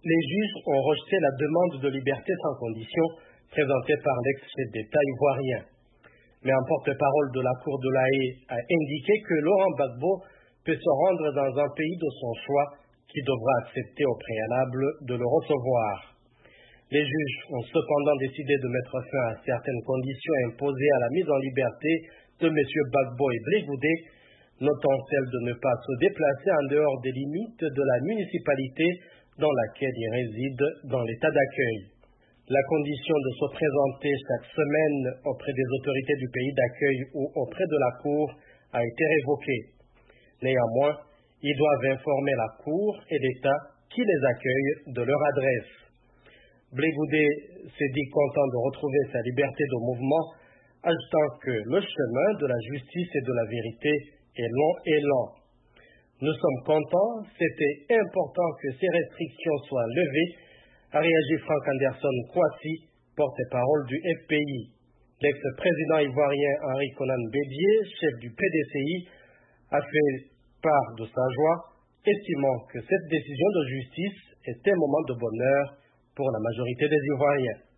Les juges ont rejeté la demande de liberté sans condition présentée par l'ex-chef d'État ivoirien. Mais un porte-parole de la Cour de la Haye a indiqué que Laurent Gbagbo peut se rendre dans un pays de son choix qui devra accepter au préalable de le recevoir. Les juges ont cependant décidé de mettre fin à certaines conditions imposées à la mise en liberté de M. Gbagbo et Blé Goudé, notant celle de ne pas se déplacer en dehors des limites de la municipalité dans laquelle il réside dans l'état d'accueil. La condition de se présenter chaque semaine auprès des autorités du pays d'accueil ou auprès de la Cour a été révoquée. Néanmoins, ils doivent informer la Cour et l'État qui les accueille de leur adresse. Blé Goudé s'est dit content de retrouver sa liberté de mouvement, ajoutant que le chemin de la justice et de la vérité est long et lent. Nous sommes contents, c'était important que ces restrictions soient levées, a réagi Frank Anderson Kouassi, porte-parole du FPI. L'ex-président ivoirien Henri Konan Bédié, chef du PDCI, a fait part de sa joie, estimant que cette décision de justice est un moment de bonheur pour la majorité des Ivoiriens.